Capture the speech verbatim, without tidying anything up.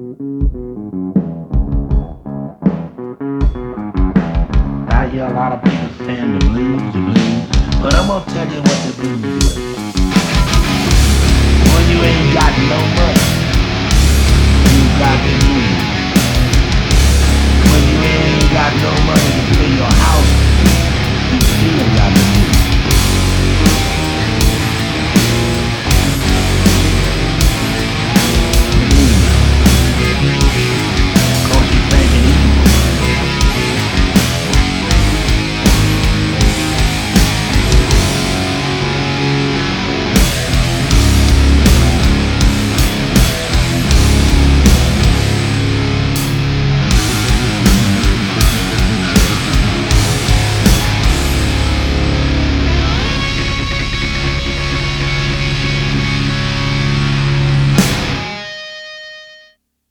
I hear a lot of people saying the blues, the blues, but I'm gonna tell you what the blues is. When you ain't got no money,